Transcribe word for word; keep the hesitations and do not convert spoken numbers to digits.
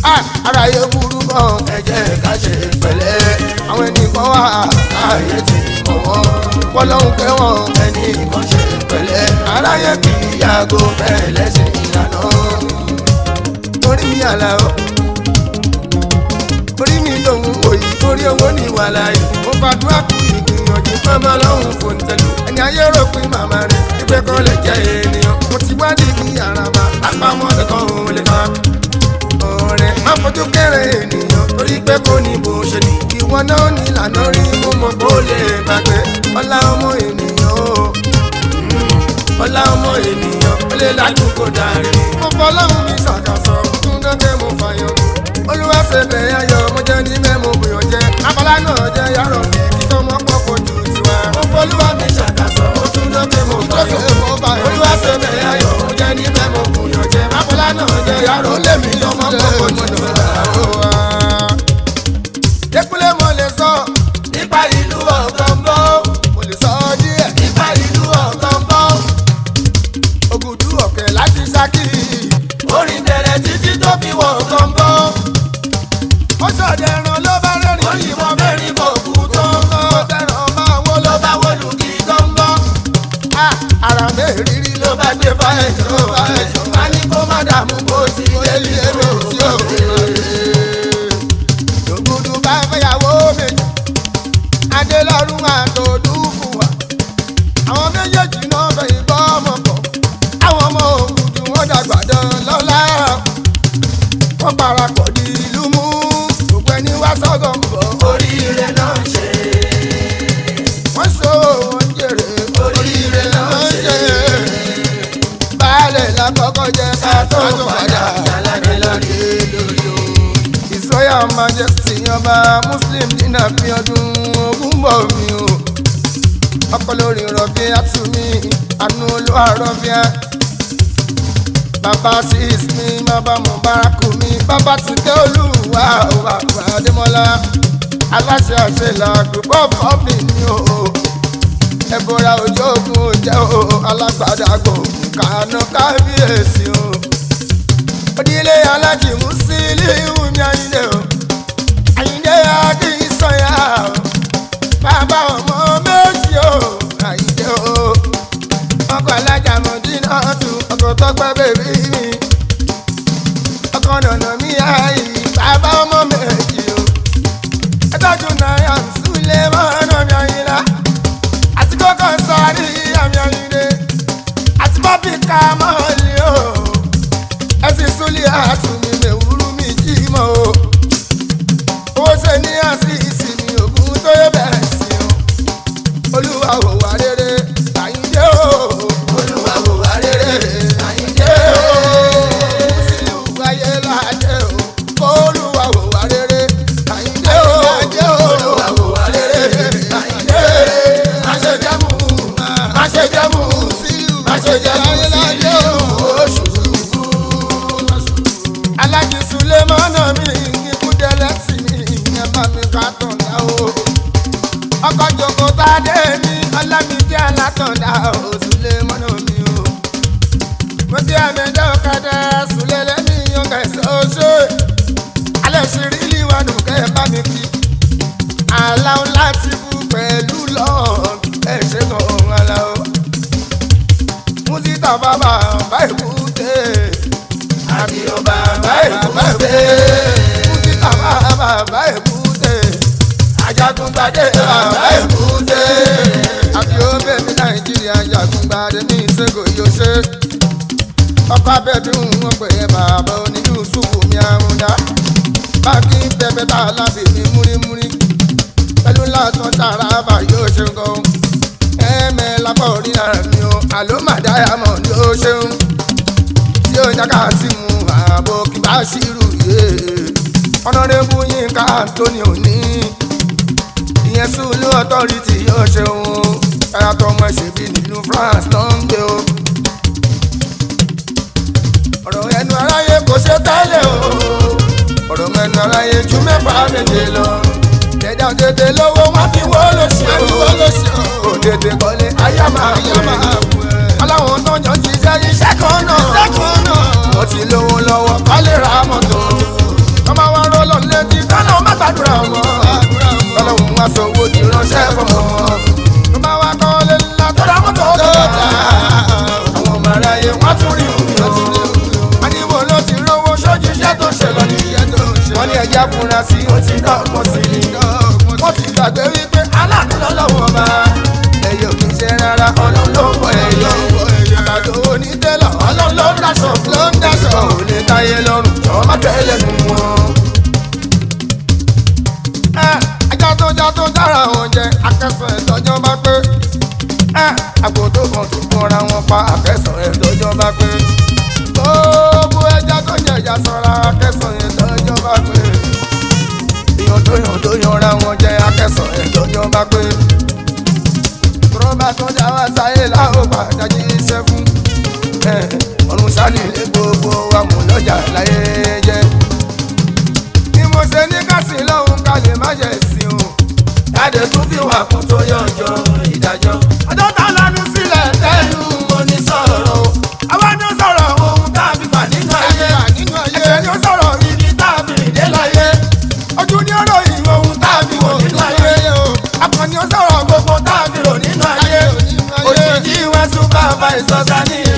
ara yóò burú gan ẹ jẹ́ ká ṣe pẹ̀lẹ́ àwọn ẹnìkan wà láàyè tí mọ̀ wọ́n pọ́lọ́hún kẹ́wọ̀n ẹnìkan ṣe pẹ̀lẹ́ aráyé kì í yàgò fẹ́ lẹ́sìn ìlànà orí mi àlà o orí mi lòun òyì orí owó ní wàhálà yìí mo fàdúrà kú ìgbìyànjú mọ́mọ́ lọ́hùn fún tẹ̀lú ẹni ayé rò pé màmá rẹ̀ ìgbẹ́ kan lè jẹ́ ènìyàn mo ti wá ní kí àràbà àpamọ́ ẹ̀kọ́ òun lè máa ọ̀rẹ́ má fojú kéré ènìyàn torí pé kò ní bó ṣe ní ìwọ náà ní ìlànà rí mo mọ̀ kó lè gbàgbé ọlá ọmọ ènìyàn o ọlá ọmọ ènìyàn ó lè lájú kó darí mo fọlọ́hún mi ṣàkàṣọ tún dọ́kẹ́ mo fàyọ̀ olúwa ṣe bẹ̀rẹ̀ ayọ̀ mo jẹ́ ní mẹ́mo bùyàn jẹ́ abala náà jẹ́ yàrá mi kí tó mọ́ pọ̀ kó ju tiwa mo fọlúwa mi ṣàkàṣọ tún dọ́kẹ́ mo fàyọ̀ olúwa ṣe bẹ̀rẹ̀ ayọ̀ mo jẹ́ ní mẹ́mo bùyàn jẹ́ abala náà jẹ́ yàrá ó lè mi lọ́mọ́ pọ̀ kó ju tiwa. Dékúnlé mo lè sọ nípa ìlú Ọ̀gànbọ̀ mo lè sọ díẹ̀ nípa ìlú Ọ̀gànbọ̀ Ògùdù Ọ̀kẹ́ láti Ṣakí orin bẹ̀rẹ̀ títí tó fi wọ Ọ̀gànbọ̀ ó ṣọ̀dẹ̀ ẹran ló bá rẹ́rìn ó yìnbọn mẹ́rin kò kú tó ń bọ̀ ó tẹ̀ràn máa wó ló bá wọlú kí gánbọ̀ ara mẹ́rìírí ló bá gbé fáyẹ̀jọ́ fáyẹ̀jọ́ má ní kó má dààmú bó ti délé èrò tí ó Ògùdù bá fẹ́yàwó méjì Adélọ́rùn àtòdú fún wa àwọn méjèèjì náà fẹ́ ìbọn ọmọ pọ̀ àwọn ọmọ Ògùdù wọn dàgbà dán lọ́lá wọ́n parapọ̀ di ìlú mú gbogbo ẹni wá sọ́gàn bọ̀ oríire náà ń ṣe wọ́n so wọ́n jèrè oríire náà ń ṣe baálẹ̀ lákọ́kọ́ jẹ́ ká tó padà aládé lórí ìsọyà majesty ọba muslim dínà fi ọdún ogún bọ̀ mi o ọkọ lórí rọ̀bì àtúmí àánú olúwa rọ̀bì á bàbá sis mi bàbá mubaraku mi bàbá tìkẹ́ olúwa òwà àdèmọ́lá aláṣẹ àṣẹlá group of company ni o ẹ̀bùrà òjò ogun jẹ́ o alágbádá gbòògùn kàánú kábíyèsí o onílé alájì Musiliu mi Àyìndé o Àyìndé Akínsànyà o bàbá ọmọ méjì o Àyìndé o ọkọ̀ alájà Mọ̀dínà tún ọkọ̀ tọ́pẹ́ bèbí mi ọkọ̀ nànà mi àyè bàbá ọmọ méjì o ẹ̀tọ́jú náírà Súlẹ̀ mọ́nà mi Àyìnlá àti kókó sọ́ọ́rí àmì Àyìndé àti bọ́bí ká mọ́ọ̀lì o ẹ̀sìn Súlẹ̀ àtúnmí mẹ́wúrú mi jí mọ́ o owó ṣe ní àṣìṣì mi ògùn tó yẹ bẹ̀rẹ̀ sí o olúwa ò wá rere Àyìndé o olúwa ò wá rere Àyìndé o Musiliu ayé ládé o olúwa ò wá rere Àyìndé o olúwa ò wá rere Àyìndé má ṣe jẹ́mu má ṣe jẹ́mu má ṣe jẹ́mu Musiliu oṣù alájí Sulemana mi kíkú délẹ̀ sí mi ìyẹn bá mi ká tàn dá o ọkọ̀ jòkó tá a dé ní ọlámídé alátọ̀dá o Sulemana mi o mo ti àmẹ́jọ́ ọ̀kadà Sulele mi yan kẹsàn oṣù alẹ́ ṣe rí líwọ̀nù kẹ́ bá mi kí aláwọ̀ láti fún pẹ̀lú lọ́ọ̀ ẹ̀ ṣe kàn án la o Musita bàbá bá èkúté àbíyọ bàbá èkúté Musita bàbá bá èkúté Ajagungbadé bàbá èkúté àbíyọ bèbí Nàìjíríà Ajagungbadé ní ìṣègùn yóò ṣe ọkọ abẹ́bí wọn pè é bàbá onílù ṣùkú mi àrùndá báńkì pẹpẹ tá a lábì mí múrímúrí pẹ̀lú látọ̀ tààrà bá yóò ṣe gan ẹ̀ẹ́mẹ́ lápá orí ara mi o àló màdáyàmọ̀ ni ó ṣeun tí ó jáká sí mu ààbò kí bá ṣírù yé ọ̀nàdébù Yínká Anthony òní ìyẹn Sùlù authority yóò ṣeun ẹ̀yàtọ̀ ọmọ ìṣèbí nínú France ló ń gbé o ọ̀rọ̀ ẹnu aráyé kò ṣe tẹ́lẹ̀ o ọ̀rọ̀ ẹnu aráyé ju mẹ́fà méje lọ ẹ̀dá tètè lówó wọn fi wó lóṣù o tètè kọ́lé ayá máa wù ẹ́ aláwọn tó yàn ti jẹ́ iṣẹ́ kan náà wọ́n ti lówó lọ́wọ́ kọ́lé ra mọ́tò wọ́n ní ẹja fúnra sí ó ti dọ́gbọ́n sí ni wọ́n ti gbàgbé wípé aláàánú lọ́lọ́wọ́ bá ẹ̀yẹ ò kì í ṣe rárá ọlọ́lọ́wọ́ ẹ̀yẹ àgbàdo onítẹ̀lọ̀ ọlọ́lọ́ dáṣọ ló ń dáṣọ ò lè táyé lọ́rùn jọ má tẹ́lẹ̀ nù wọn. ajá tó já tó dára wọn jẹ akẹ́sàn ẹ̀tọ́jọ́ bá pé àgbò tó kàn tó kọra wọn pa akẹ́sàn ẹ̀tọ́jọ́ bá pé gbogbo ẹja tó jẹ ìjà sọra akẹ́sàn ẹ̀tọ́jọ́ bá pé èèyàn tó yàn tó yanra wọn jẹ akẹ́sàn ẹ̀tọ́jọ́ bá pé rọ́bà tó já wá sáyé láwọn padà jí iṣẹ́ fún ọ̀run sálì lé gbogbo wa mú lọ́jà láyé jẹ́ bí mo ṣe ní kásì lọ́hùn ká lè má jẹ̀ sí o jáde tún fi wà kún tó yànjọ́ ìdájọ́ ọjọ́ tá lánú sílẹ̀ tẹ́lu oní sọ̀rọ̀ àwọn ni ó sọ̀rọ̀ ohun tá a fi fà nínú ayé ẹsẹ̀ ni ó sọ̀rọ̀ ibi tá a fi rìn dé láyé ojú ni ó ròyìn ohun tá a fi wò nínú ayé akọni ó sọ̀rọ̀ gbogbo tá a fi rò nínú ayé òjijì wọn sún bá a fa ìsọ̀sá ní